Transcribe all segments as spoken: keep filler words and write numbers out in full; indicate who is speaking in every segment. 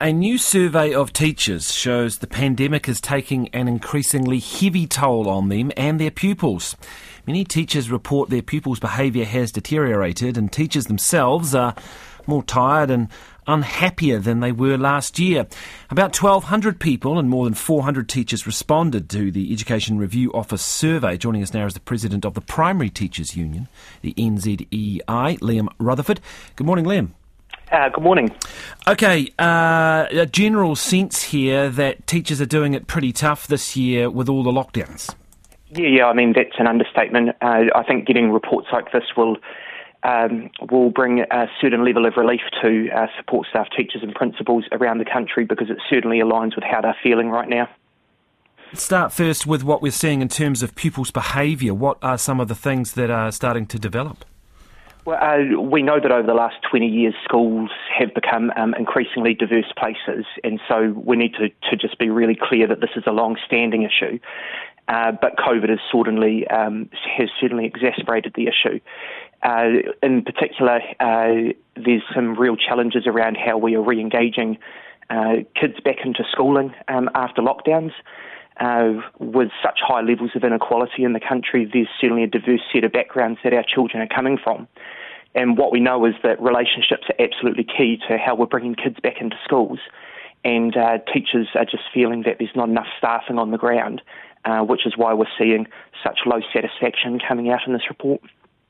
Speaker 1: A new survey of teachers shows the pandemic is taking an increasingly heavy toll on them and their pupils. Many teachers report their pupils' behaviour has deteriorated, and teachers themselves are more tired and unhappier than they were last year. About twelve hundred people and more than four hundred teachers responded to the Education Review Office survey. Joining us now is the President of the Primary Teachers Union, the N Z E I, Liam Rutherford. Good morning, Liam.
Speaker 2: Uh, good morning.
Speaker 1: OK, uh, a general sense here that teachers are doing it pretty tough this year with all the lockdowns.
Speaker 2: Yeah, yeah, I mean, that's an understatement. Uh, I think getting reports like this will um, will bring a certain level of relief to uh, support staff, teachers and principals around the country, because it certainly aligns with how they're feeling right now.
Speaker 1: Let's start first with what we're seeing in terms of pupils' behaviour. What are some of the things that are starting to develop?
Speaker 2: Well, uh, we know that over the last twenty years, schools have become um, increasingly diverse places, and so we need to, to just be really clear that this is a long-standing issue. Uh, but COVID has certainly um, has certainly exacerbated the issue. Uh, in particular, uh, there's some real challenges around how we are re-engaging uh, kids back into schooling um, after lockdowns. Uh, with such high levels of inequality in the country, there's certainly a diverse set of backgrounds that our children are coming from. And what we know is that relationships are absolutely key to how we're bringing kids back into schools. And uh, teachers are just feeling that there's not enough staffing on the ground, uh, which is why we're seeing such low satisfaction coming out in this report.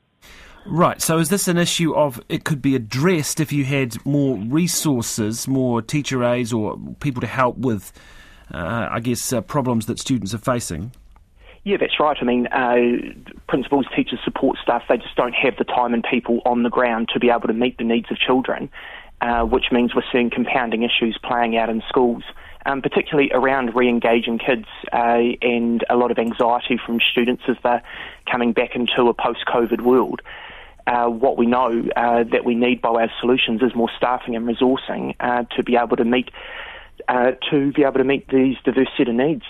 Speaker 1: Right, so is this an issue of it could be addressed if you had more resources, more teacher aides or people to help with Uh, I guess, uh, problems that students are facing?
Speaker 2: Yeah, that's right. I mean, uh, principals, teachers, support staff, they just don't have the time and people on the ground to be able to meet the needs of children, uh, which means we're seeing compounding issues playing out in schools, um, particularly around re-engaging kids uh, and a lot of anxiety from students as they're coming back into a post-COVID world. Uh, what we know uh, that we need by way of solutions is more staffing and resourcing uh, to be able to meet Uh, to be able to meet these diverse set of needs.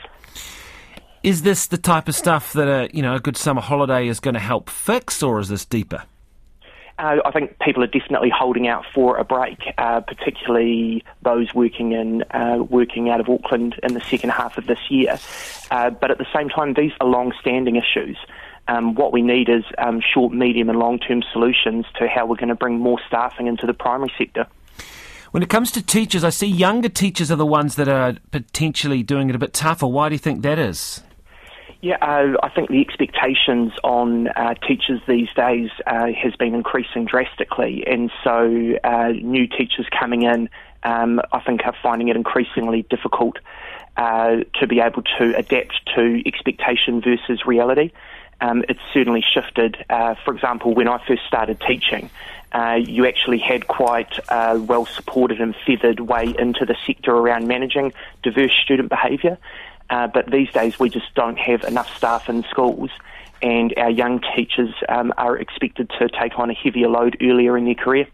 Speaker 1: Is this the type of stuff that a you know a good summer holiday is going to help fix, or is this deeper?
Speaker 2: Uh, I think people are definitely holding out for a break, uh, particularly those working in uh, working out of Auckland in the second half of this year. Uh, but at the same time, these are long-standing issues. Um, what we need is um, short, medium, and long-term solutions to how we're going to bring more staffing into the primary sector.
Speaker 1: When it comes to teachers, I see younger teachers are the ones that are potentially doing it a bit tougher. Why do you think that is?
Speaker 2: Yeah, uh, I think the expectations on uh, teachers these days uh, has been increasing drastically, and so uh, new teachers coming in, um, I think, are finding it increasingly difficult uh, to be able to adapt to expectation versus reality. Um, it's certainly shifted. Uh, for example, when I first started teaching, Uh, you actually had quite a well-supported and feathered way into the sector around managing diverse student behaviour. Uh, but these days we just don't have enough staff in schools, and our young teachers um, are expected to take on a heavier load earlier in their career.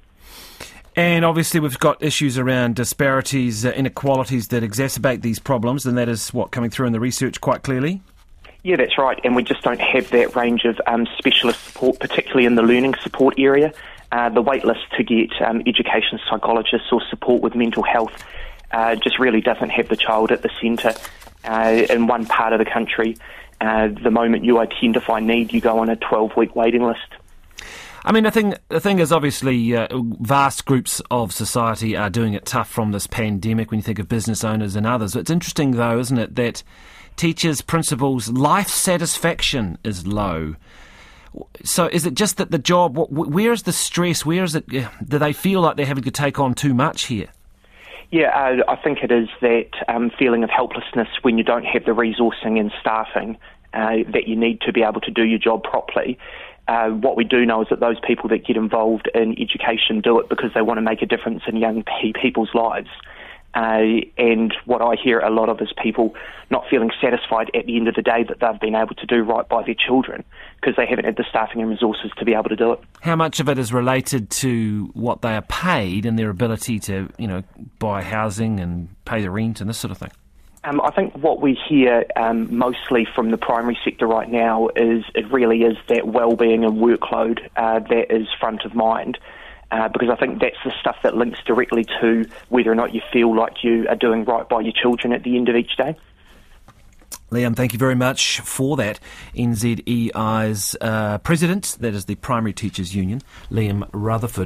Speaker 1: And obviously we've got issues around disparities, uh, inequalities that exacerbate these problems, and that is what coming through in the research quite clearly.
Speaker 2: Yeah, that's right, and we just don't have that range of um, specialist support, particularly in the learning support area. Uh, the wait list to get um, education psychologists or support with mental health uh, just really doesn't have the child at the centre. Uh, in one part of the country, uh, the moment you identify need, you go on a twelve-week waiting list.
Speaker 1: I mean, the thing, the thing is, obviously, uh, vast groups of society are doing it tough from this pandemic when you think of business owners and others. It's interesting, though, isn't it, that teachers, principals, life satisfaction is low. So is it just that the job, where is the stress, where is it, do they feel like they're having to take on too much here?
Speaker 2: Yeah, uh, I think it is that um, feeling of helplessness when you don't have the resourcing and staffing uh, that you need to be able to do your job properly. Uh, what we do know is that those people that get involved in education do it because they want to make a difference in young pe- people's lives. Uh, and what I hear a lot of is people not feeling satisfied at the end of the day that they've been able to do right by their children because they haven't had the staffing and resources to be able to do it.
Speaker 1: How much of it is related to what they are paid and their ability to, you know, buy housing and pay the rent and this sort of thing?
Speaker 2: Um, I think what we hear um, mostly from the primary sector right now is it really is that well-being and workload uh, that is front of mind. uh, because I think that's the stuff that links directly to whether or not you feel like you are doing right by your children at the end of each day.
Speaker 1: Liam, thank you very much for that. N Z E I's uh, president, that is the Primary Teachers Union, Liam Rutherford.